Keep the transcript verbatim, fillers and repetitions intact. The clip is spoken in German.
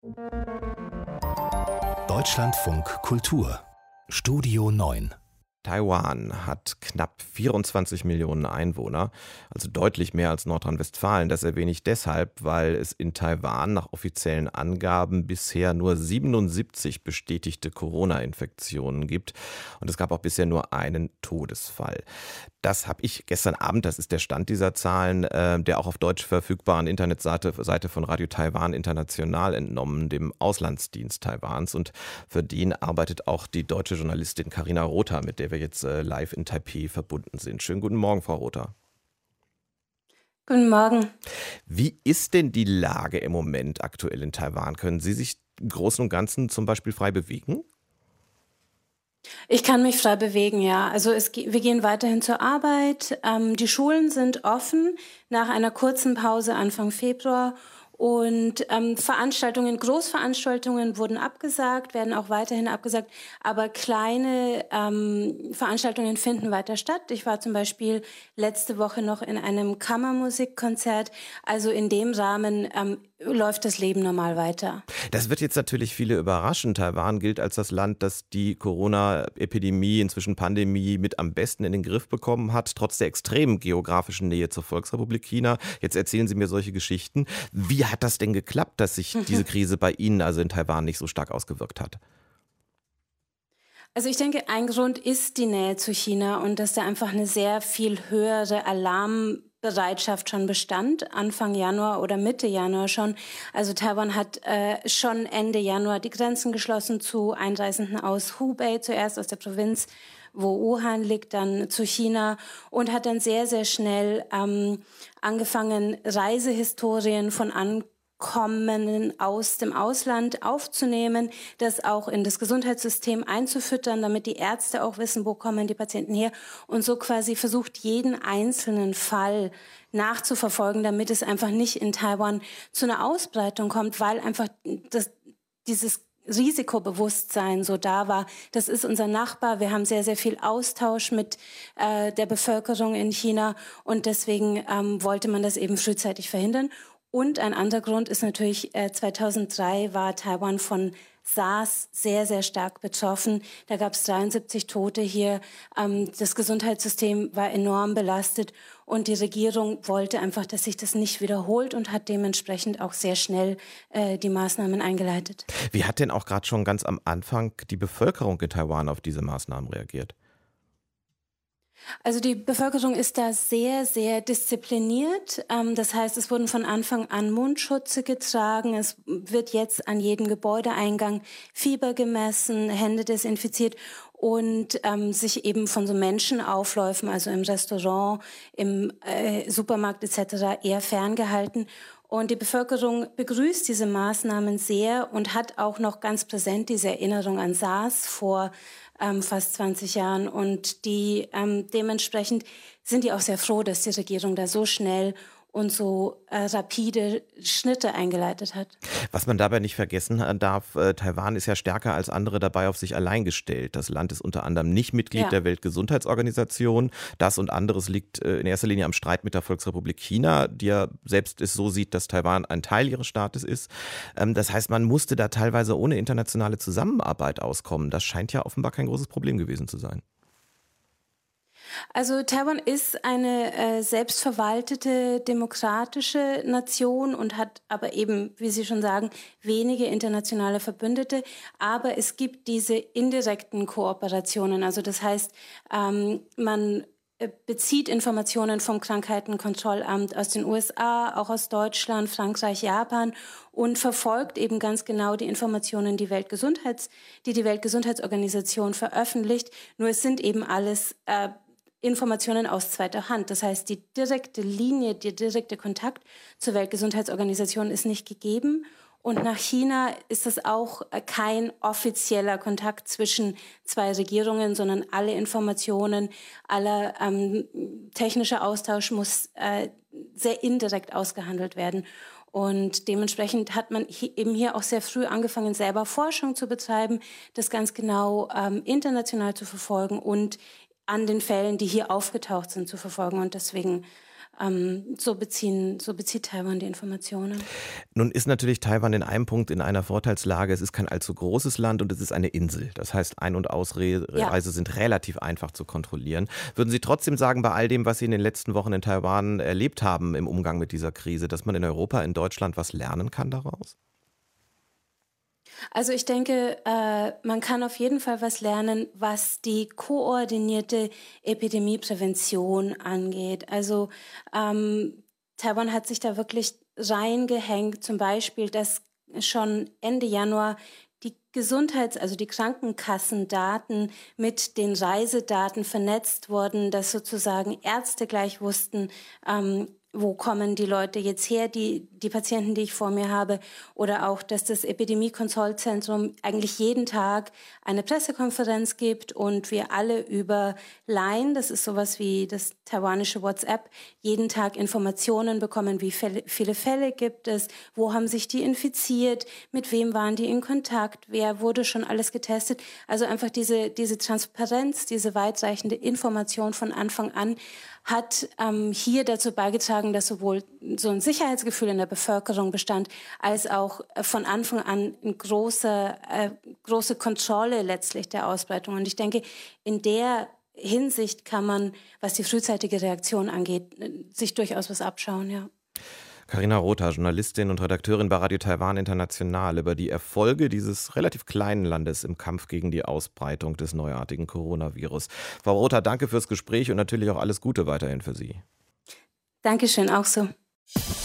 Deutschlandfunk Kultur Studio neun. Taiwan hat knapp vierundzwanzig Millionen Einwohner, also deutlich mehr als Nordrhein-Westfalen. Das erwähne ich deshalb, weil es in Taiwan nach offiziellen Angaben bisher nur siebenundsiebzig bestätigte Corona-Infektionen gibt. Und es gab auch bisher nur einen Todesfall. Das habe ich gestern Abend, das ist der Stand dieser Zahlen, äh, der auch auf Deutsch verfügbaren Internetseite Seite von Radio Taiwan International entnommen, dem Auslandsdienst Taiwans. Und für den arbeitet auch die deutsche Journalistin Carina Rother, mit der wir jetzt äh, live in Taipei verbunden sind. Schönen guten Morgen, Frau Rother. Guten Morgen. Wie ist denn die Lage im Moment aktuell in Taiwan? Können Sie sich im Großen und Ganzen zum Beispiel frei bewegen? Ich kann mich frei bewegen, ja. Also es, wir gehen weiterhin zur Arbeit. Ähm, die Schulen sind offen nach einer kurzen Pause Anfang Februar. Und ähm, Veranstaltungen, Großveranstaltungen wurden abgesagt, werden auch weiterhin abgesagt. Aber kleine ähm, Veranstaltungen finden weiter statt. Ich war zum Beispiel letzte Woche noch in einem Kammermusikkonzert. Also in dem Rahmen ähm, läuft das Leben normal weiter. Das wird jetzt natürlich viele überraschen. Taiwan gilt als das Land, das die Corona-Epidemie, inzwischen Pandemie, mit am besten in den Griff bekommen hat, trotz der extremen geografischen Nähe zur Volksrepublik China. Jetzt erzählen Sie mir solche Geschichten. Wie hat das denn geklappt, dass sich diese Krise bei Ihnen, also in Taiwan, nicht so stark ausgewirkt hat? Also ich denke, ein Grund ist die Nähe zu China und dass da einfach eine sehr viel höhere Alarmbereitschaft schon bestand, Anfang Januar oder Mitte Januar schon. Also Taiwan hat äh, schon Ende Januar die Grenzen geschlossen zu Einreisenden aus Hubei, zuerst aus der Provinz, wo Wuhan liegt, dann zu China und hat dann sehr, sehr schnell ähm, angefangen, Reisehistorien von Ankommenden aus dem Ausland aufzunehmen, das auch in das Gesundheitssystem einzufüttern, damit die Ärzte auch wissen, wo kommen die Patienten her und so quasi versucht, jeden einzelnen Fall nachzuverfolgen, damit es einfach nicht in Taiwan zu einer Ausbreitung kommt, weil einfach das, dieses Risikobewusstsein so da war. Das ist unser Nachbar. Wir haben sehr, sehr viel Austausch mit äh, der Bevölkerung in China und deswegen ähm, wollte man das eben frühzeitig verhindern. Und ein anderer Grund ist natürlich, äh, zweitausenddrei war Taiwan von SARS sehr, sehr stark betroffen. Da gab es dreiundsiebzig Tote hier. Ähm, das Gesundheitssystem war enorm belastet und die Regierung wollte einfach, dass sich das nicht wiederholt und hat dementsprechend auch sehr schnell äh, die Maßnahmen eingeleitet. Wie hat denn auch gerade schon ganz am Anfang die Bevölkerung in Taiwan auf diese Maßnahmen reagiert? Also die Bevölkerung ist da sehr, sehr diszipliniert. Das heißt, es wurden von Anfang an Mundschutze getragen. Es wird jetzt an jedem Gebäudeeingang Fieber gemessen, Hände desinfiziert und ähm, sich eben von so Menschenaufläufen, also im Restaurant, im äh, Supermarkt et cetera eher ferngehalten. Und die Bevölkerung begrüßt diese Maßnahmen sehr und hat auch noch ganz präsent diese Erinnerung an SARS vor ähm, fast zwanzig Jahren. Und die ähm, dementsprechend sind die auch sehr froh, dass die Regierung da so schnell und so äh, rapide Schnitte eingeleitet hat. Was man dabei nicht vergessen darf, äh, Taiwan ist ja stärker als andere dabei auf sich allein gestellt. Das Land ist unter anderem nicht Mitglied ja. der Weltgesundheitsorganisation. Das und anderes liegt äh, in erster Linie am Streit mit der Volksrepublik China, die ja selbst es so sieht, dass Taiwan ein Teil ihres Staates ist. Ähm, das heißt, man musste da teilweise ohne internationale Zusammenarbeit auskommen. Das scheint ja offenbar kein großes Problem gewesen zu sein. Also Taiwan ist eine äh, selbstverwaltete demokratische Nation und hat aber eben, wie Sie schon sagen, wenige internationale Verbündete. Aber es gibt diese indirekten Kooperationen. Also das heißt, ähm, man bezieht Informationen vom Krankheitenkontrollamt aus den U S A, auch aus Deutschland, Frankreich, Japan und verfolgt eben ganz genau die Informationen, die, Weltgesundheits-, die die Weltgesundheitsorganisation veröffentlicht. Nur es sind eben alles äh, Informationen aus zweiter Hand. Das heißt, die direkte Linie, der direkte Kontakt zur Weltgesundheitsorganisation ist nicht gegeben. Und nach China ist das auch kein offizieller Kontakt zwischen zwei Regierungen, sondern alle Informationen, aller ähm, technischer Austausch muss äh, sehr indirekt ausgehandelt werden. Und dementsprechend hat man hier, eben hier auch sehr früh angefangen, selber Forschung zu betreiben, das ganz genau ähm, international zu verfolgen und an den Fällen, die hier aufgetaucht sind, zu verfolgen. Und deswegen ähm, so beziehen, so bezieht Taiwan die Informationen. Nun ist natürlich Taiwan in einem Punkt in einer Vorteilslage. Es ist kein allzu großes Land und es ist eine Insel. Das heißt, Ein- und Ausreise Ja. sind relativ einfach zu kontrollieren. Würden Sie trotzdem sagen, bei all dem, was Sie in den letzten Wochen in Taiwan erlebt haben im Umgang mit dieser Krise, dass man in Europa, in Deutschland was lernen kann daraus? Also ich denke, äh, man kann auf jeden Fall was lernen, was die koordinierte Epidemieprävention angeht. Also ähm, Taiwan hat sich da wirklich reingehängt, zum Beispiel, dass schon Ende Januar die Gesundheits-, also die Krankenkassendaten mit den Reisedaten vernetzt wurden, dass sozusagen Ärzte gleich wussten, ähm, wo kommen die Leute jetzt her, die, die Patienten, die ich vor mir habe, oder auch, dass das Epidemie-Kontrollzentrum eigentlich jeden Tag eine Pressekonferenz gibt und wir alle über Line, das ist sowas wie das taiwanische WhatsApp, jeden Tag Informationen bekommen, wie Fälle, viele Fälle gibt es, wo haben sich die infiziert, mit wem waren die in Kontakt, wer wurde schon alles getestet. Also einfach diese, diese Transparenz, diese weitreichende Information von Anfang an hat ähm, hier dazu beigetragen, dass sowohl so ein Sicherheitsgefühl in der Bevölkerung bestand, als auch äh, von Anfang an eine große, äh, große Kontrolle letztlich der Ausbreitung. Und ich denke, in der Hinsicht kann man, was die frühzeitige Reaktion angeht, äh, sich durchaus was abschauen, ja. Carina Rother, Journalistin und Redakteurin bei Radio Taiwan International, über die Erfolge dieses relativ kleinen Landes im Kampf gegen die Ausbreitung des neuartigen Coronavirus. Frau Rother, danke fürs Gespräch und natürlich auch alles Gute weiterhin für Sie. Dankeschön, auch so.